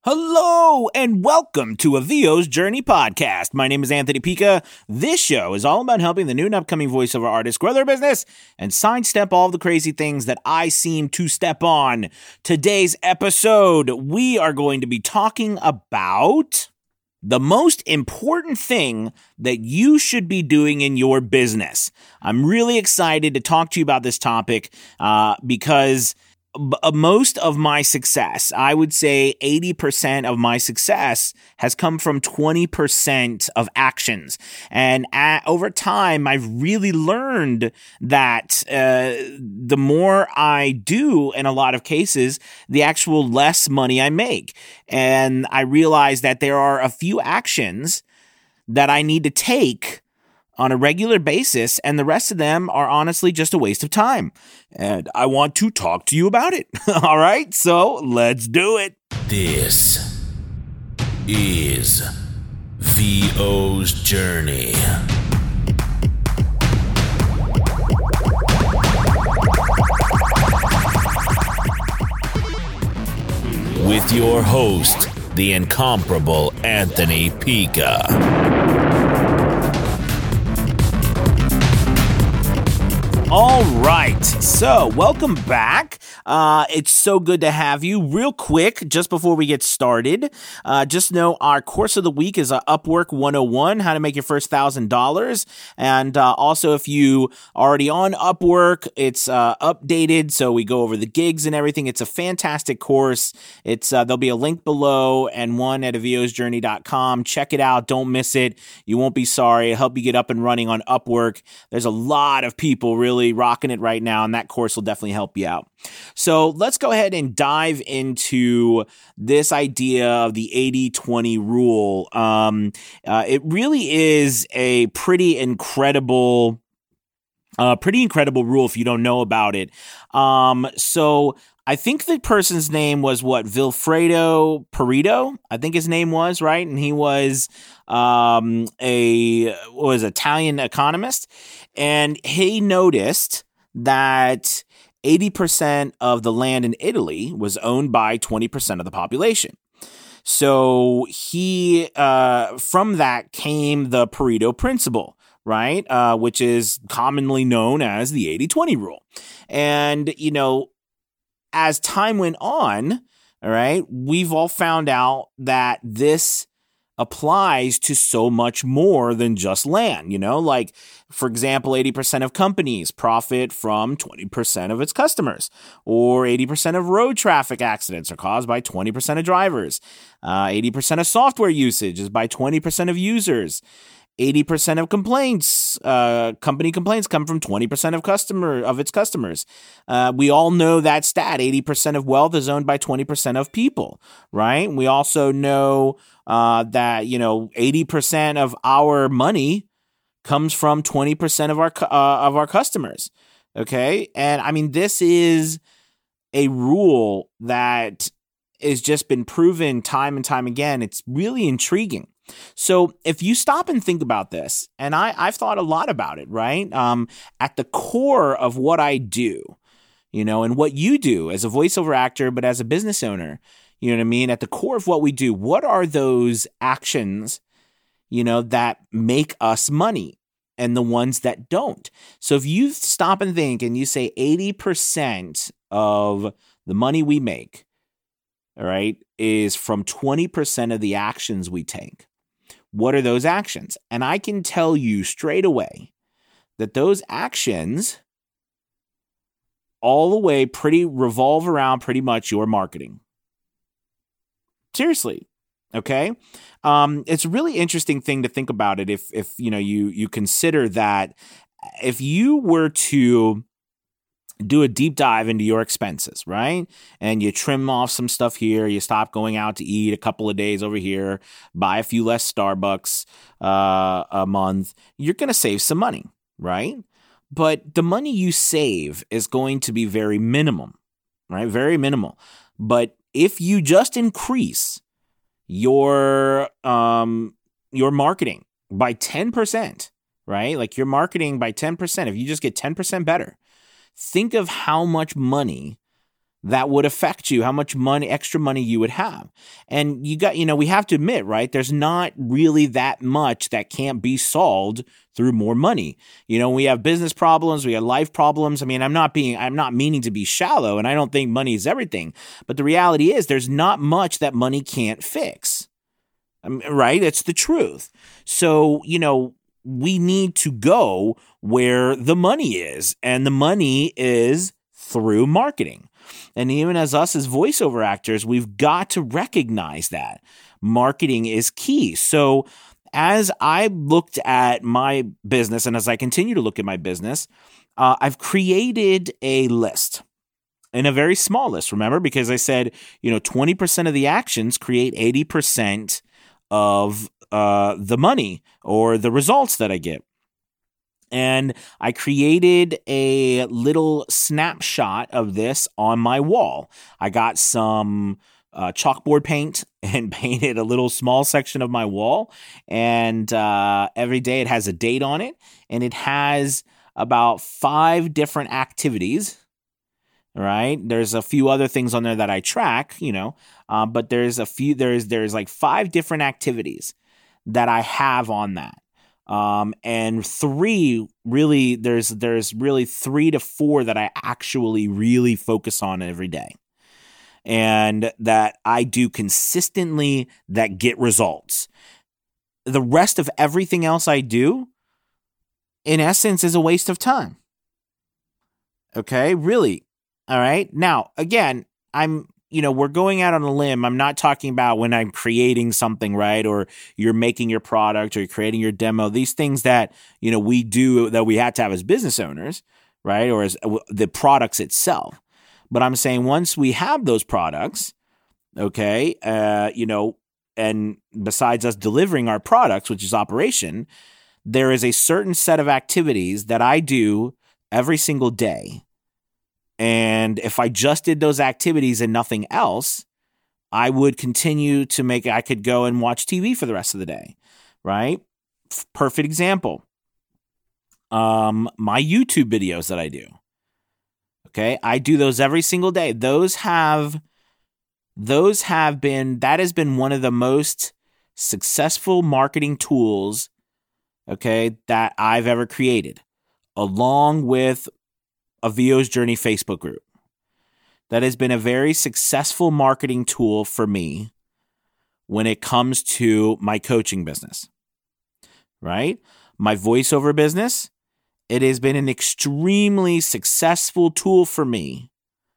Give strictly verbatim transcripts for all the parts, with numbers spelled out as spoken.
Hello and welcome to a V O's Journey podcast. My name is Anthony Pica. This show is all about helping the new and upcoming voiceover artists grow their business and sidestep all the crazy things that I seem to step on. Today's episode, we are going to be talking about the most important thing that you should be doing in your business. I'm really excited to talk to you about this topic uh, because most of my success, I would say eighty percent of my success has come from twenty percent of actions. And at, over time, I've really learned that uh, the more I do, in a lot of cases, the actual less money I make. And I realized that there are a few actions that I need to take on a regular basis, and the rest of them are honestly just a waste of time. And I want to talk to you about it. All right, so let's do it. This is V O's Journey. With your host, the incomparable Anthony Pica. All right, so welcome back. Uh, it's so good to have you. Real quick, just before we get started, uh, just know our course of the week is uh, Upwork one oh one, how to make your first one thousand dollars. And uh, also, if you are already on Upwork, it's uh, updated, so we go over the gigs and everything. It's a fantastic course. It's uh, there'll be a link below and one at v os journey dot com. Check it out. Don't miss it. You won't be sorry. It'll help you get up and running on Upwork. There's a lot of people really rocking it right now, and that course will definitely help you out. So let's go ahead and dive into this idea of the eighty twenty rule. Um, uh, it really is a pretty incredible, uh, pretty incredible rule if you don't know about it. Um, so I think the person's name was what, Vilfredo Pareto, I think his name was, right? And he was um, a was Italian economist, and he noticed that eighty percent of the land in Italy was owned by twenty percent of the population. So he, uh, from that came the Pareto principle, right? Uh, which is commonly known as the eighty twenty rule. And, you know, as time went on, all right, we've all found out that this applies to so much more than just land, you know, like, for example, eighty percent of companies profit from twenty percent of its customers, or eighty percent of road traffic accidents are caused by twenty percent of drivers. Uh, eighty percent of software usage is by twenty percent of users. eighty percent of complaints, uh, company complaints come from twenty percent of customer of its customers. Uh, we all know that stat. eighty percent of wealth is owned by twenty percent of people, right? We also know uh, that, you know, eighty percent of our money comes from twenty percent of our uh, of our customers. Okay, and I mean, this is a rule that has just been proven time and time again. It's really intriguing. So if you stop and think about this, and I, I've thought a lot about it, right? Um, at the core of what I do, you know, and what you do as a voiceover actor, but as a business owner, you know what I mean? At the core of what we do, what are those actions, you know, that make us money and the ones that don't? So if you stop and think and you say eighty percent of the money we make, all right, is from twenty percent of the actions we take. What are those actions? And I can tell you straight away that those actions all the way pretty revolve around pretty much your marketing. Seriously. Okay. Um, it's a really interesting thing to think about it. If, if, you know, you, you consider that if you were to do a deep dive into your expenses, right? And you trim off some stuff here. You stop going out to eat a couple of days over here, buy a few less Starbucks uh, a month. You're going to save some money, right? But the money you save is going to be very minimum, right? Very minimal. But if you just increase your um, your marketing by ten percent, right? Like your marketing by ten percent, if you just get ten percent better, think of how much money that would affect you, how much money, extra money you would have. And you got, you know, we have to admit, right? There's not really that much that can't be solved through more money. You know, we have business problems, we have life problems. I mean, I'm not being, I'm not meaning to be shallow, and I don't think money is everything. But the reality is there's not much that money can't fix. I mean, right? It's the truth. So, you know, we need to go where the money is, and the money is through marketing. And even as us as voiceover actors, we've got to recognize that marketing is key. So as I looked at my business, and as I continue to look at my business, uh, I've created a list, and a very small list, remember, because I said, you know, twenty percent of the actions create eighty percent of uh, the money or the results that I get. And I created a little snapshot of this on my wall. I got some uh, chalkboard paint and painted a little small section of my wall. And uh, every day it has a date on it. And it has about five different activities. Right? There's a few other things on there that I track, you know, uh, but there's a few, there's, there's like five different activities that I have on that. Um, and three really, there's, there's really three to four that I actually really focus on every day, and that I do consistently that get results. The rest of everything else I do, in essence, is a waste of time. Okay. Really. All right. Now, again, I'm, you know, we're going out on a limb. I'm not talking about when I'm creating something, right? Or you're making your product or you're creating your demo, these things that, you know, we do that we had to have as business owners, right? Or as the products itself. But I'm saying once we have those products, okay, uh, you know, and besides us delivering our products, which is operation, there is a certain set of activities that I do every single day. And if I just did those activities and nothing else, I would continue to make, I could go and watch T V for the rest of the day, right? Perfect example. Um, my YouTube videos that I do. Okay. I do those every single day. Those have, those have been, that has been one of the most successful marketing tools, okay, that I've ever created, along with a V O's Journey Facebook group. That has been a very successful marketing tool for me when it comes to my coaching business, right? My voiceover business, it has been an extremely successful tool for me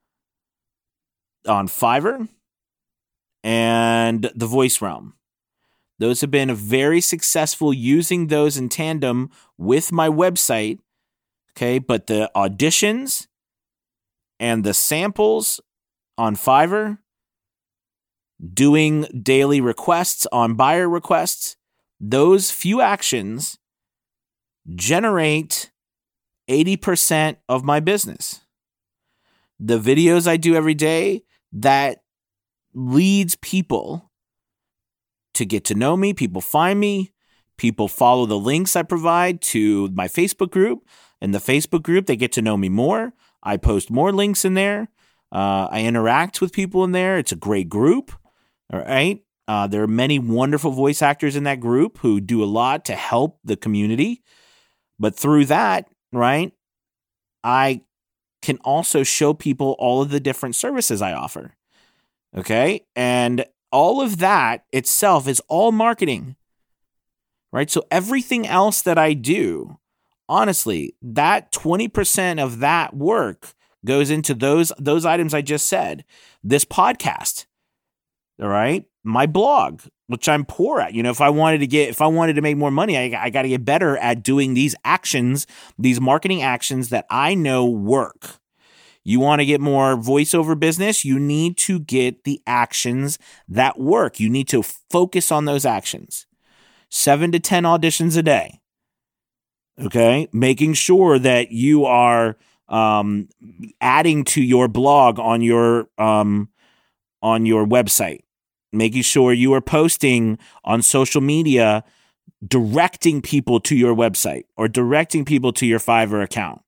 on Fiverr and the Voice Realm. Those have been very successful using those in tandem with my website. Okay, but the auditions and the samples on Fiverr, doing daily requests on buyer requests, those few actions generate eighty percent of my business. The videos I do every day, that leads people to get to know me. People find me. People follow the links I provide to my Facebook group. In the Facebook group, they get to know me more. I post more links in there. Uh, I interact with people in there. It's a great group. All right. Uh, there are many wonderful voice actors in that group who do a lot to help the community. But through that, right, I can also show people all of the different services I offer. Okay. And all of that itself is all marketing, right? So everything else that I do, honestly, that twenty percent of that work goes into those those items I just said. This podcast, all right? My blog, which I'm poor at. You know, if I wanted to get, if I wanted to make more money, I, I got to get better at doing these actions, these marketing actions that I know work. You want to get more voiceover business, you need to get the actions that work. You need to focus on those actions. Seven to ten auditions a day. Okay, making sure that you are um, adding to your blog on your um, on your website, making sure you are posting on social media, directing people to your website or directing people to your Fiverr account,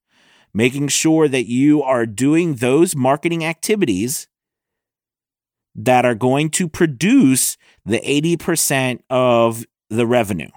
making sure that you are doing those marketing activities that are going to produce the eighty percent of the revenue.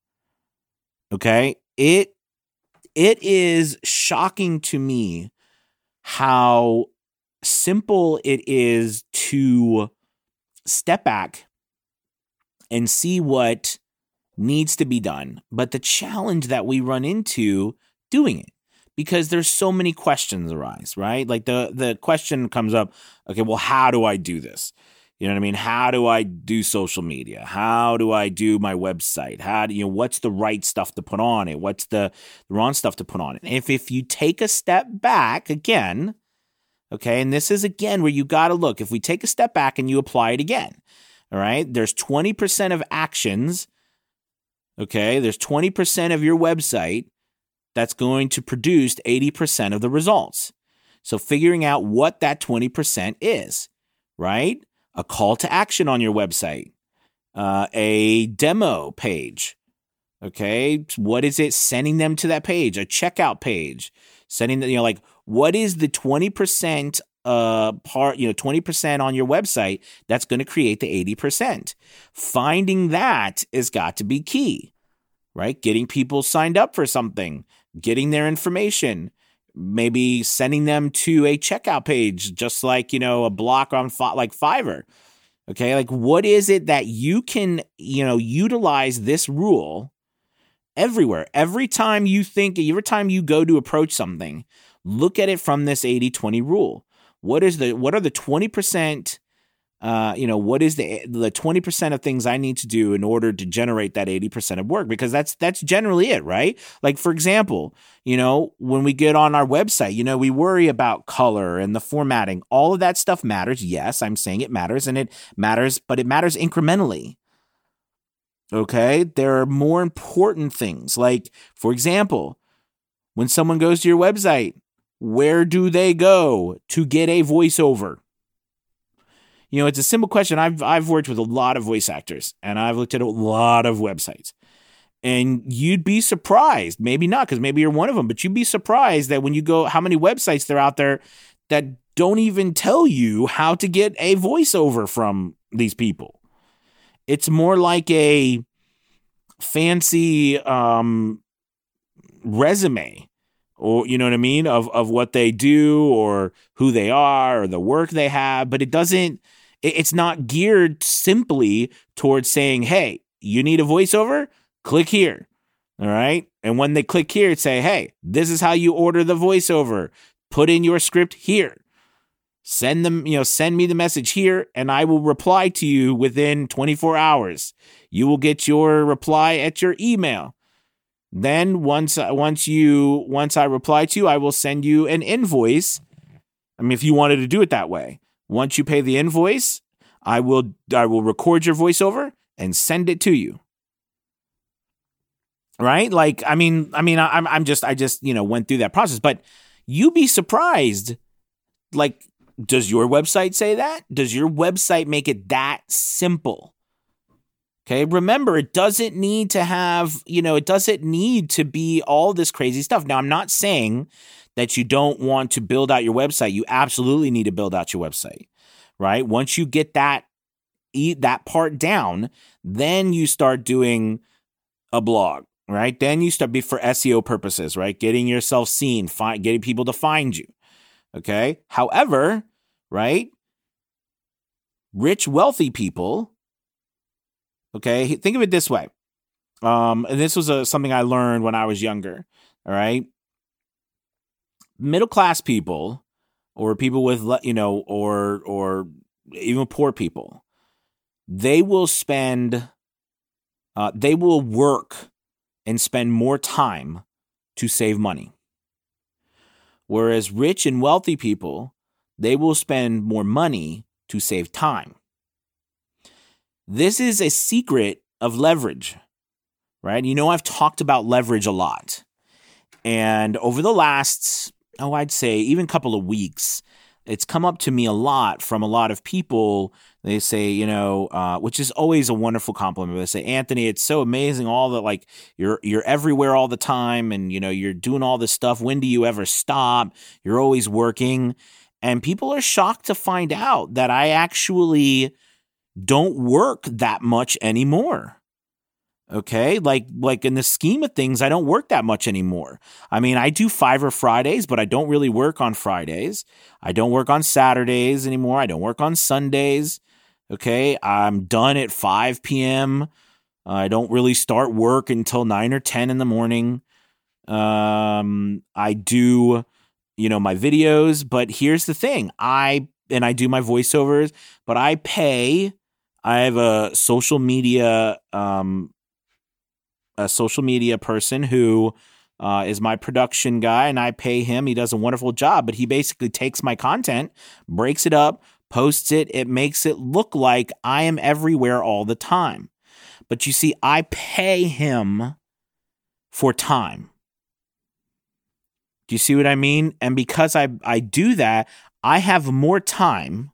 Okay? It it is shocking to me how simple it is to step back and see what needs to be done, but the challenge that we run into doing it, because there's so many questions arise, right? Like the the question comes up, okay, well, how do I do this? You know what I mean? How do I do social media? How do I do my website? How do you know what's the right stuff to put on it? What's the, the wrong stuff to put on it? And if if you take a step back again, okay, and this is again where you got to look. If we take a step back and you apply it again, all right, there's twenty percent of actions. Okay, there's twenty percent of your website that's going to produce eighty percent of the results. So figuring out what that twenty percent is, right? A call to action on your website, uh, a demo page, okay? What is it? Sending them to that page, a checkout page, sending the, you know, like what is the twenty percent uh, part, you know, twenty percent on your website that's going to create the eighty percent. Finding that has got to be key, right? Getting people signed up for something, getting their information, maybe sending them to a checkout page, just like, you know, a block on fi- like Fiverr. Okay. Like what is it that you can, you know, utilize this rule everywhere? Every time you think, every time you go to approach something, look at it from this eighty twenty rule. What is the, what are the twenty percent, uh, you know, what is the, the twenty percent of things I need to do in order to generate that eighty percent of work? Because that's, that's generally it, right? Like, for example, you know, when we get on our website, you know, we worry about color and the formatting, all of that stuff matters. Yes, I'm saying it matters and it matters, but it matters incrementally. Okay. There are more important things. Like, for example, when someone goes to your website, where do they go to get a voiceover? You know, it's a simple question. I've I've worked with a lot of voice actors, and I've looked at a lot of websites. And you'd be surprised, maybe not, because maybe you're one of them, but you'd be surprised that when you go, how many websites there are out there that don't even tell you how to get a voiceover from these people. It's more like a fancy um, resume, or you know what I mean, of of what they do or who they are or the work they have, but it doesn't. It's not geared simply towards saying, hey, you need a voiceover? Click here. All right. And when they click here, it say, hey, this is how you order the voiceover. Put in your script here. Send them, you know, send me the message here and I will reply to you within twenty-four hours. You will get your reply at your email. Then once, once you, once I reply to you, I will send you an invoice. I mean, if you wanted to do it that way. Once you pay the invoice, I will I will record your voiceover and send it to you. Right? Like, I mean, I mean, I'm I'm just I just, you know, went through that process, but you'd be surprised. Like, does your website say that? Does your website make it that simple? Okay, remember, it doesn't need to have, you know, it doesn't need to be all this crazy stuff. Now, I'm not saying that you don't want to build out your website. You absolutely need to build out your website, right? Once you get that, that part down, then you start doing a blog, right? Then you start be for S E O purposes, right? Getting yourself seen, find, getting people to find you, okay? However, right, rich, wealthy people, okay, think of it this way. Um, and this was a, something I learned when I was younger, all right? Middle-class people or people with, you know, or or even poor people, they will spend, uh, they will work and spend more time to save money. Whereas rich and wealthy people, they will spend more money to save time. This is a secret of leverage, right? You know, I've talked about leverage a lot. And over the last, oh, I'd say even a couple of weeks, it's come up to me a lot from a lot of people. They say, you know, uh, which is always a wonderful compliment. They say, Anthony, it's so amazing. All the like, you're you're everywhere all the time, and you know, you're doing all this stuff. When do you ever stop? You're always working, and people are shocked to find out that I actually don't work that much anymore. Okay, like like in the scheme of things, I don't work that much anymore. I mean, I do Fiverr Fridays, but I don't really work on Fridays. I don't work on Saturdays anymore. I don't work on Sundays. Okay, I'm done at five p.m. I don't really start work until nine or ten in the morning. Um, I do, you know, my videos, but here's the thing. I and I do my voiceovers, but I pay. I have a social media um a social media person who uh, is my production guy, and I pay him. He does a wonderful job, but he basically takes my content, breaks it up, posts it. It makes it look like I am everywhere all the time. But you see, I pay him for time. Do you see what I mean? And because I, I do that, I have more time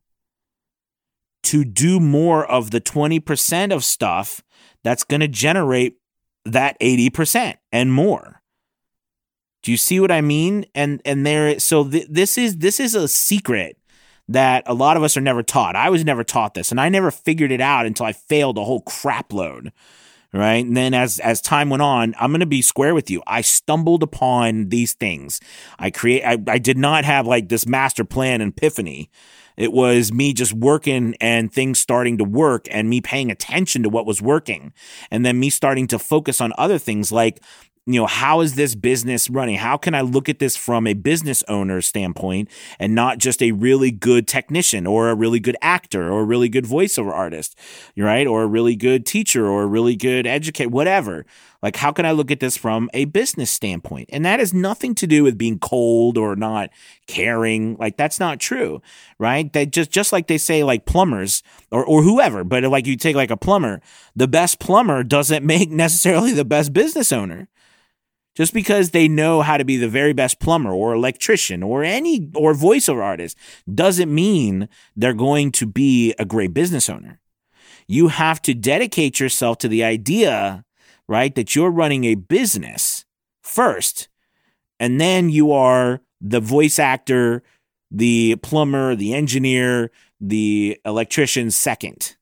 to do more of the twenty percent of stuff that's going to generate that eighty percent and more. Do you see what I mean? And and there, so th- this is this is a secret that a lot of us are never taught. I was never taught this, and I never figured it out until I failed a whole crap load. Right. And then as as time went on, I'm going to be square with you. I stumbled upon these things. I create. I, I did not have like this master plan epiphany. It was me just working and things starting to work and me paying attention to what was working. And then me starting to focus on other things like, you know, how is this business running? How can I look at this from a business owner standpoint and not just a really good technician or a really good actor or a really good voiceover artist, right? Or a really good teacher or a really good educator, whatever. Like, how can I look at this from a business standpoint? And that has nothing to do with being cold or not caring. Like, that's not true, right? That just, just like they say, like plumbers or, or whoever, but like you take like a plumber, the best plumber doesn't make necessarily the best business owner. Just because they know how to be the very best plumber or electrician or any or voiceover artist doesn't mean they're going to be a great business owner. You have to dedicate yourself to the idea, right, that you're running a business first, and then you are the voice actor, the plumber, the engineer, the electrician second.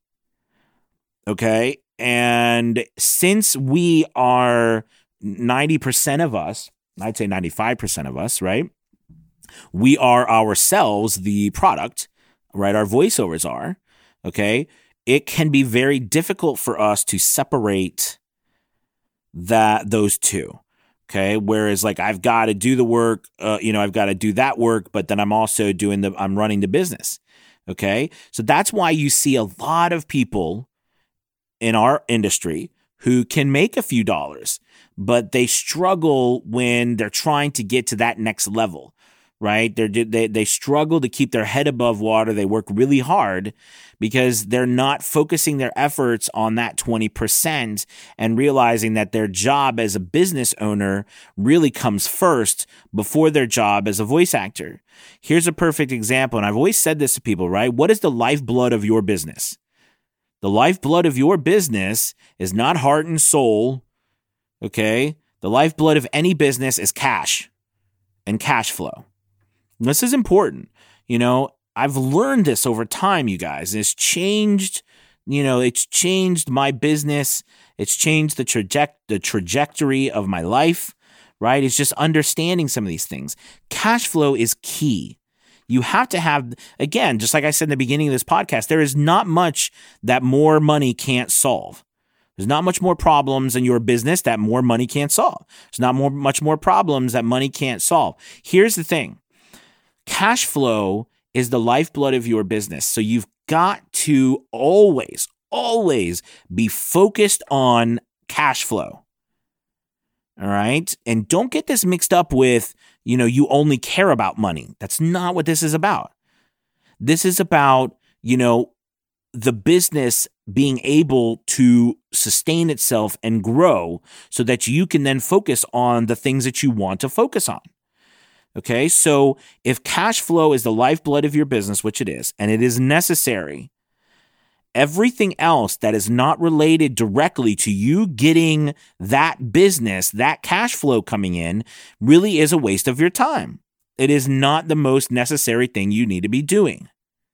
Okay? And since we are ninety percent of us, I'd say ninety-five percent of us, right? We are ourselves the product, right? Our voiceovers are, okay? It can be very difficult for us to separate that those two, okay? Whereas like I've got to do the work, uh, you know, I've got to do that work, but then I'm also doing the, I'm running the business, okay? So that's why you see a lot of people in our industry who can make a few dollars, but they struggle when they're trying to get to that next level, right? They're, they they struggle to keep their head above water. They work really hard because they're not focusing their efforts on that twenty percent and realizing that their job as a business owner really comes first before their job as a voice actor. Here's a perfect example, and I've always said this to people, right? What is the lifeblood of your business? The lifeblood of your business is not heart and soul, okay? The lifeblood of any business is cash and cash flow. And this is important. You know, I've learned this over time, you guys. It's changed, you know, it's changed my business. It's changed the traje- the trajectory of my life, right? It's just understanding some of these things. Cash flow is key. You have to have, again, just like I said in the beginning of this podcast, there is not much that more money can't solve. There's not much more problems in your business that more money can't solve. There's not more, much more problems that money can't solve. Here's the thing. Cash flow is the lifeblood of your business. So you've got to always, always be focused on cash flow. All right. And don't get this mixed up with, you know, you only care about money. That's not what this is about. This is about, you know, the business being able to sustain itself and grow so that you can then focus on the things that you want to focus on. Okay, so if cash flow is the lifeblood of your business, which it is, and it is necessary, everything else that is not related directly to you getting that business, that cash flow coming in, really is a waste of your time. It is not the most necessary thing you need to be doing.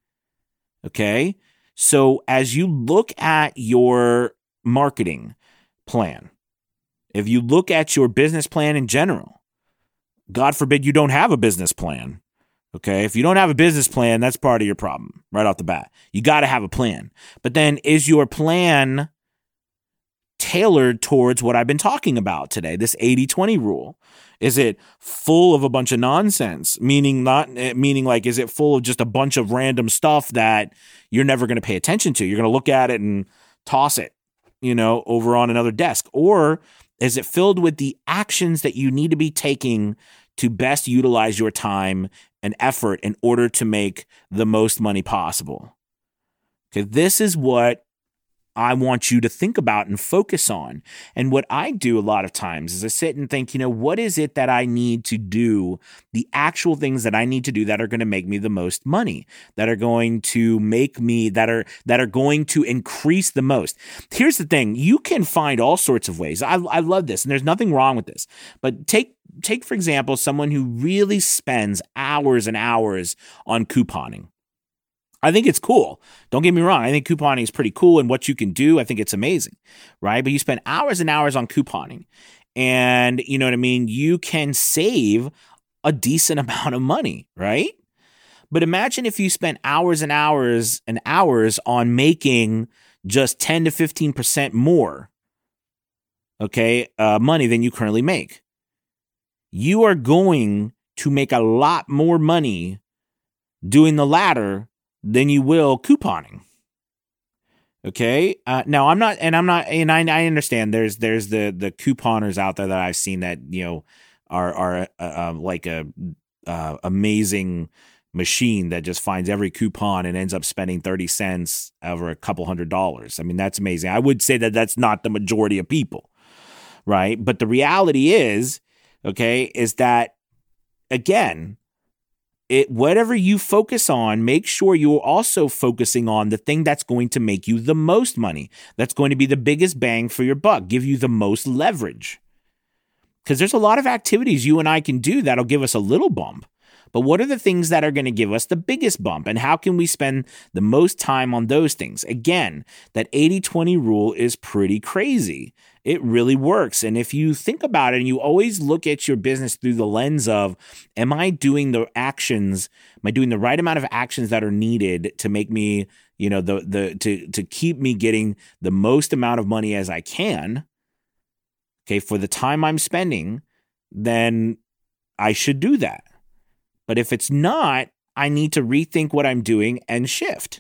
Okay, so as you look at your marketing plan, if you look at your business plan in general, God forbid you don't have a business plan. Okay. If you don't have a business plan, that's part of your problem right off the bat. You got to have a plan. But then is your plan tailored towards what I've been talking about today, this eighty twenty rule? Is it full of a bunch of nonsense? Meaning not, meaning like, is it full of just a bunch of random stuff that you're never going to pay attention to? You're going to look at it and toss it, you know, over on another desk. Or is it filled with the actions that you need to be taking to best utilize your time and effort in order to make the most money possible? Okay, this is what I want you to think about and focus on. And what I do a lot of times is I sit and think, you know, what is it that I need to do, the actual things that I need to do that are going to make me the most money, that are going to make me, that are that are going to increase the most. Here's the thing. You can find all sorts of ways. I, I love this, and there's nothing wrong with this. But take, take, for example, someone who really spends hours and hours on couponing. I think it's cool. Don't get me wrong. I think couponing is pretty cool, and what you can do, I think it's amazing, right? But you spend hours and hours on couponing, and you know what I mean? You can save a decent amount of money, right? But imagine if you spent hours and hours and hours on making just ten to fifteen percent more, okay, uh, money than you currently make. You are going to make a lot more money doing the latter than you will couponing. Okay. Uh, now I'm not, and I'm not, and I, I understand there's, there's the, the couponers out there that I've seen that, you know, are, are uh, uh, like a, uh, amazing machine that just finds every coupon and ends up spending thirty cents over a couple hundred dollars. I mean, that's amazing. I would say that that's not the majority of people. Right. But the reality is, okay, is that again, It whatever you focus on, make sure you're also focusing on the thing that's going to make you the most money. That's going to be the biggest bang for your buck, give you the most leverage. Because there's a lot of activities you and I can do that'll give us a little bump. But what are the things that are going to give us the biggest bump? And how can we spend the most time on those things? Again, that eighty twenty rule is pretty crazy. It really works. And if you think about it and you always look at your business through the lens of, am I doing the actions? Am I doing the right amount of actions that are needed to make me, you know, the the to to keep me getting the most amount of money as I can? Okay, for the time I'm spending, then I should do that. But if it's not, I need to rethink what I'm doing and shift.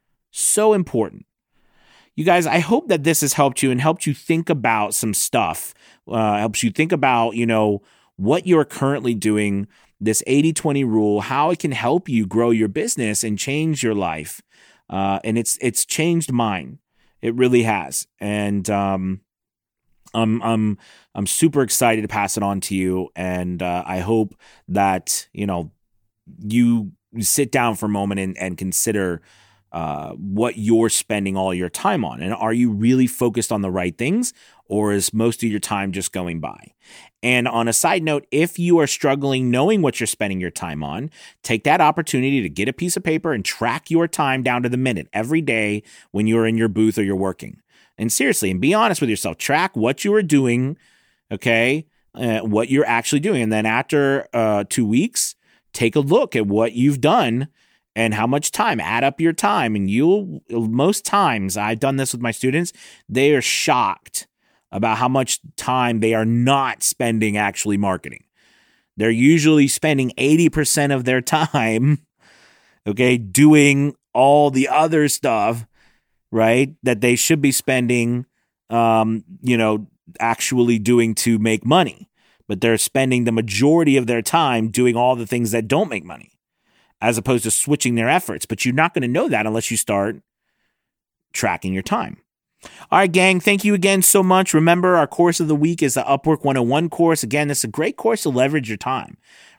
So important. You guys, I hope that this has helped you and helped you think about some stuff. Uh, helps you think about, you know, what you're currently doing, this eighty twenty rule, how it can help you grow your business and change your life. Uh, and it's it's changed mine. It really has. And um, I'm I'm I'm super excited to pass it on to you. And uh, I hope that, you know, you sit down for a moment and, and consider Uh, what you're spending all your time on. And are you really focused on the right things, or is most of your time just going by? And on a side note, if you are struggling knowing what you're spending your time on, take that opportunity to get a piece of paper and track your time down to the minute every day when you're in your booth or you're working. And seriously, and be honest with yourself, track what you are doing, okay, uh, what you're actually doing. And then after uh, two weeks, take a look at what you've done and how much time. Add up your time, and you'll, most times, I've done this with my students, they are shocked about how much time they are not spending actually marketing. They're usually spending eighty percent of their time, okay, doing all the other stuff, right, that they should be spending, um, you know, actually doing to make money. But they're spending the majority of their time doing all the things that don't make money, as opposed to switching their efforts. But you're not going to know that unless you start tracking your time. All right, gang, thank you again so much. Remember, our course of the week is the Upwork one oh one course. Again, this is a great course to leverage your time,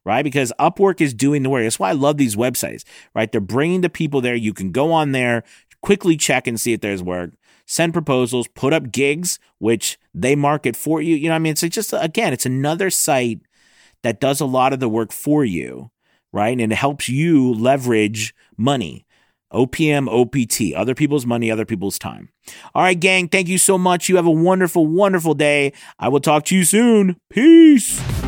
right? Because Upwork is doing the work. That's why I love these websites, right? They're bringing the people there. You can go on there, quickly check and see if there's work, send proposals, put up gigs, which they market for you. You know what I mean? It's just, again, it's another site that does a lot of the work for you, right? And it helps you leverage money. O P M, O P T, other people's money, other people's time. All right, gang, thank you so much. You have a wonderful, wonderful day. I will talk to you soon. Peace.